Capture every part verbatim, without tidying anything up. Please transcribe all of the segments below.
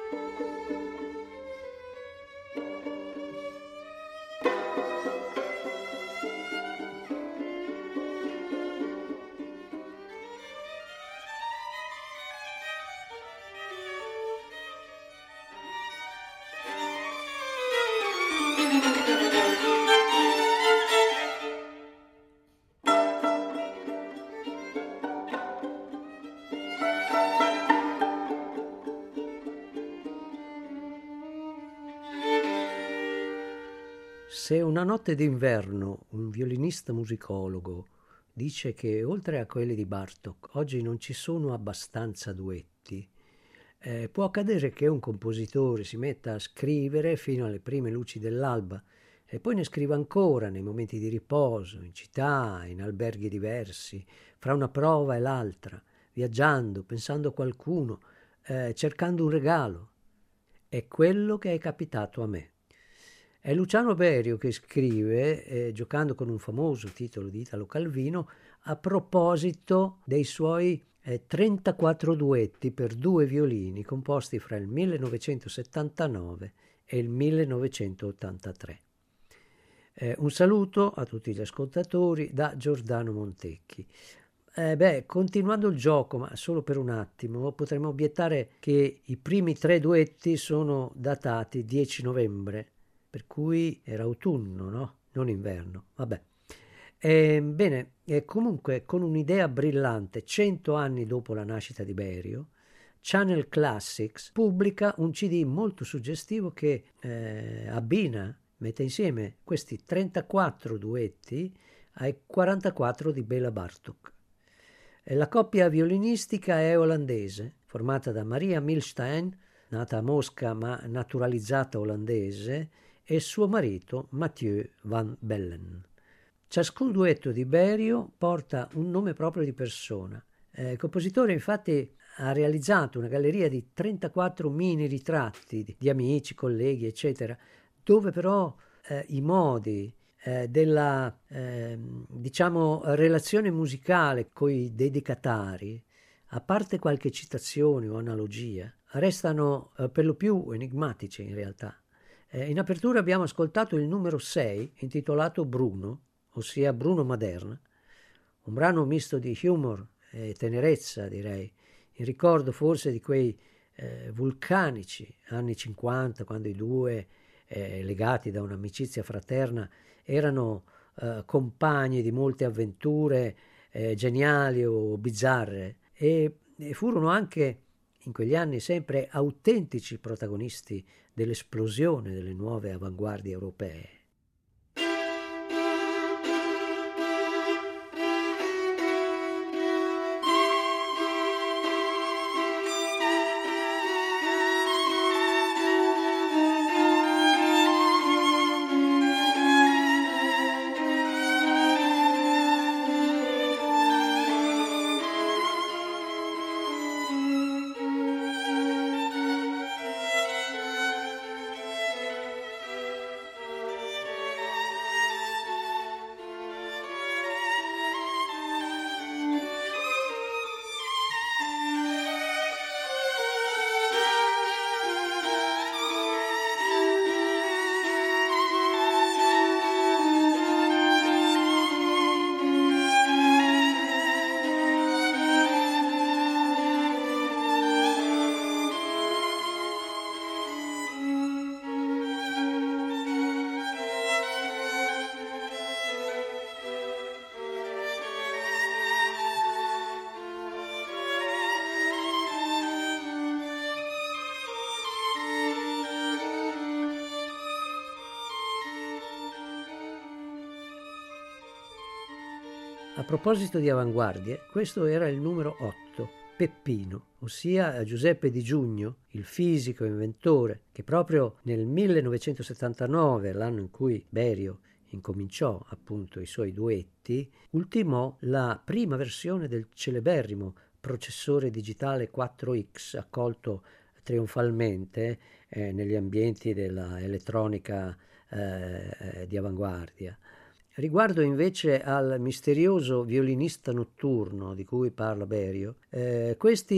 Se una notte d'inverno un violinista musicologo dice che oltre a quelli di Bartók oggi non ci sono abbastanza duetti, eh, può accadere che un compositore si metta a scrivere fino alle prime luci dell'alba e poi ne scriva ancora nei momenti di riposo, in città, in alberghi diversi, fra una prova e l'altra, viaggiando, pensando a qualcuno, eh, cercando un regalo. È quello che è capitato a me. È Luciano Berio che scrive, eh, giocando con un famoso titolo di Italo Calvino, a proposito dei suoi eh, trentaquattro duetti per due violini composti fra il millenovecentosettantanove e il millenovecentottantatré. Eh, un saluto a tutti gli ascoltatori da Giordano Montecchi. Eh beh, continuando il gioco, ma solo per un attimo, potremmo obiettare che i primi tre duetti sono datati dieci novembre, per cui era autunno, no? Non inverno, vabbè. E, bene, e comunque con un'idea brillante, cento anni dopo la nascita di Berio, Channel Classics pubblica un C D molto suggestivo che eh, abbina, mette insieme questi trentaquattro duetti ai quarantaquattro di Béla Bartók. La coppia violinistica è olandese, formata da Maria Milstein, nata a Mosca ma naturalizzata olandese, e suo marito Mathieu van Bellen. Ciascun duetto di Berio porta un nome proprio di persona. Eh, il compositore infatti ha realizzato una galleria di trentaquattro mini ritratti di, di amici, colleghi, eccetera, dove però eh, i modi eh, della eh, diciamo relazione musicale coi dedicatari, a parte qualche citazione o analogia, restano eh, per lo più enigmatici in realtà. In apertura abbiamo ascoltato il numero sei, intitolato Bruno, ossia Bruno Maderna, un brano misto di humor e tenerezza, direi, in ricordo forse di quei eh, vulcanici anni cinquanta, quando i due, eh, legati da un'amicizia fraterna, erano eh, compagni di molte avventure eh, geniali o bizzarre e, e furono anche in quegli anni sempre autentici protagonisti dell'esplosione delle nuove avanguardie europee. A proposito di avanguardie, questo era il numero otto, Peppino, ossia Giuseppe Di Giugno, il fisico inventore, che proprio nel millenovecentosettantanove, l'anno in cui Berio incominciò appunto i suoi duetti, ultimò la prima versione del celeberrimo processore digitale quattro X, accolto trionfalmente eh, negli ambienti della elettronica eh, di avanguardia. Riguardo invece al misterioso violinista notturno di cui parla Berio, eh, questi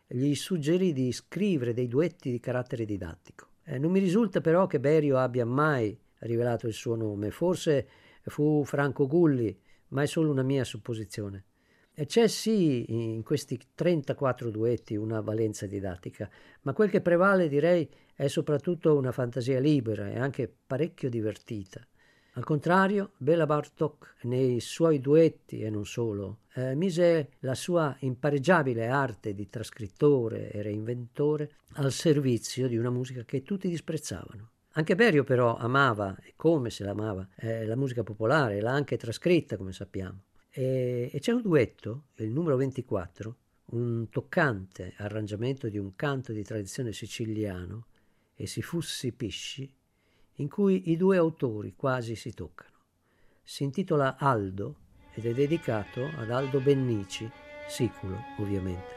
gli suggerì di scrivere dei duetti di carattere didattico. Eh, non mi risulta però che Berio abbia mai rivelato il suo nome, forse fu Franco Gulli, ma è solo una mia supposizione. E c'è sì in questi trentaquattro duetti una valenza didattica, ma quel che prevale, direi, è soprattutto una fantasia libera e anche parecchio divertita. Al contrario, Béla Bartók nei suoi duetti, e non solo, eh, mise la sua impareggiabile arte di trascrittore e reinventore al servizio di una musica che tutti disprezzavano. Anche Berio però amava, e come se l'amava, eh, la musica popolare, l'ha anche trascritta, come sappiamo. E, e c'è un duetto, il numero ventiquattro, un toccante arrangiamento di un canto di tradizione siciliano, E si fussi pisci, in cui i due autori quasi si toccano. Si intitola Aldo ed è dedicato ad Aldo Bennici, siculo ovviamente.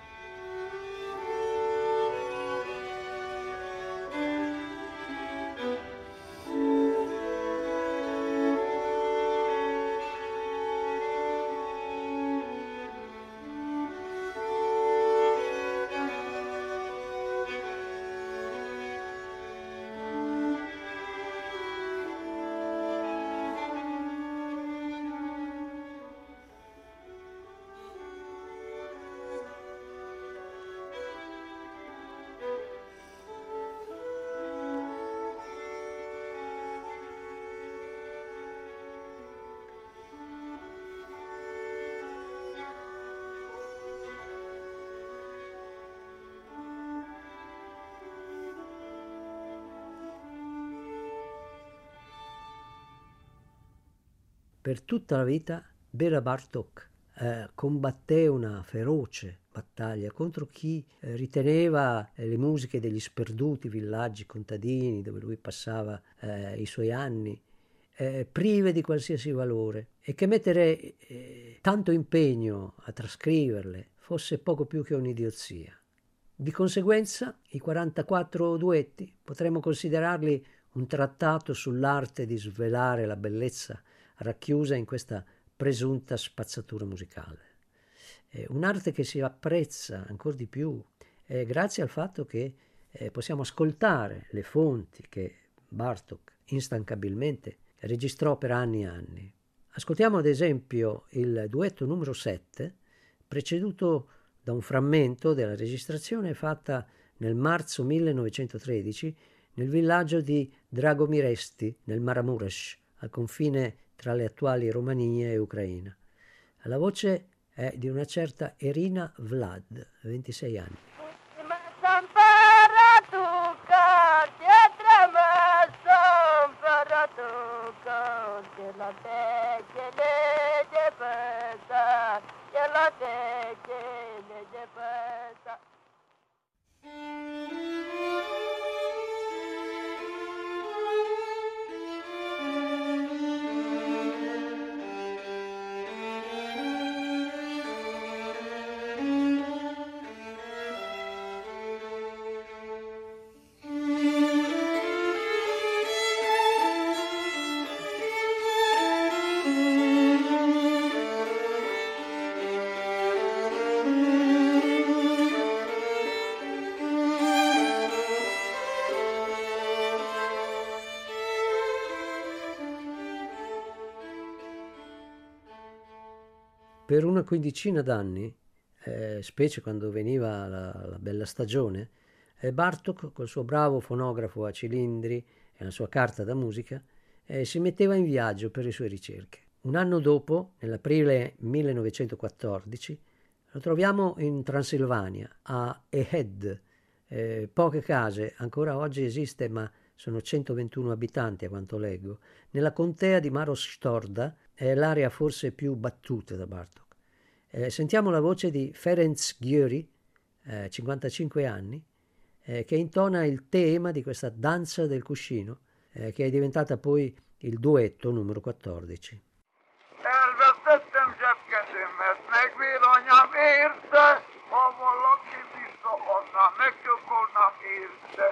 Per tutta la vita Béla Bartók eh, combatté una feroce battaglia contro chi eh, riteneva eh, le musiche degli sperduti villaggi contadini dove lui passava eh, i suoi anni eh, prive di qualsiasi valore e che mettere eh, tanto impegno a trascriverle fosse poco più che un'idiozia. Di conseguenza, i quarantaquattro duetti potremmo considerarli un trattato sull'arte di svelare la bellezza racchiusa in questa presunta spazzatura musicale. È un'arte che si apprezza ancora di più eh, grazie al fatto che eh, possiamo ascoltare le fonti che Bartók instancabilmente registrò per anni e anni. Ascoltiamo ad esempio il duetto numero sette, preceduto da un frammento della registrazione fatta nel marzo millenovecentotredici nel villaggio di Dragomiresti, nel Maramuresh, al confine tra le attuali Romania e Ucraina. La voce è di una certa Irina Vlad, ventisei anni. Per una quindicina d'anni, eh, specie quando veniva la, la bella stagione, eh, Bartók, col suo bravo fonografo a cilindri e la sua carta da musica, eh, si metteva in viaggio per le sue ricerche. Un anno dopo, nell'aprile millenovecentoquattordici, lo troviamo in Transilvania, a Ehed, eh, poche case, ancora oggi esiste, ma sono centoventuno abitanti a quanto leggo, nella contea di Maros Storda, è l'area forse più battuta da Bartók. Eh, sentiamo la voce di Ferenc Győri, eh, cinquantacinque anni, eh, che intona il tema di questa danza del cuscino, eh, che è diventata poi il duetto numero quattordici. Elvesztettem zsebkezemet, megvillanям érte, ha valaki vissza adnám, megkökolnám érte.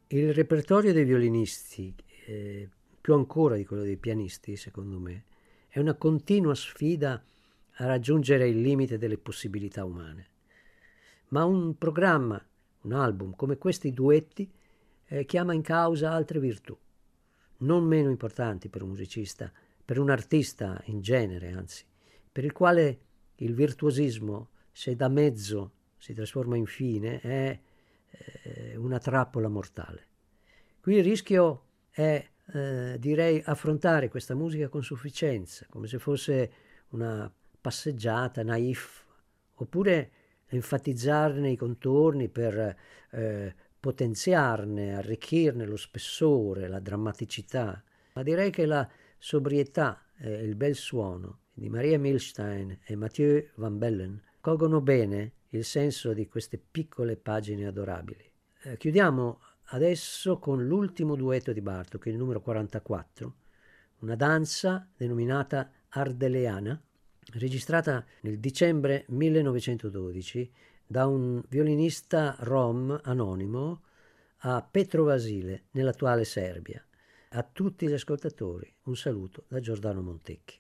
Il repertorio dei violinisti, eh, più ancora di quello dei pianisti, secondo me, è una continua sfida a raggiungere il limite delle possibilità umane. Ma un programma, un album come questi duetti, eh, chiama in causa altre virtù, non meno importanti per un musicista, per un artista in genere, anzi, per il quale il virtuosismo, se da mezzo si trasforma in fine, è eh, una trappola mortale. Qui il rischio è, eh, direi, affrontare questa musica con sufficienza, come se fosse una passeggiata naif, oppure enfatizzarne i contorni per eh, potenziarne, arricchirne lo spessore, la drammaticità. Ma direi che la sobrietà e il bel suono di Maria Milstein e Mathieu Van Bellen colgono bene il senso di queste piccole pagine adorabili. Eh, chiudiamo adesso con l'ultimo duetto di Bartók, il numero quarantaquattro, una danza denominata Ardeleana, registrata nel dicembre millenovecentododici da un violinista rom anonimo a Petrovasile, nell'attuale Serbia. A tutti gli ascoltatori un saluto da Giordano Montecchi.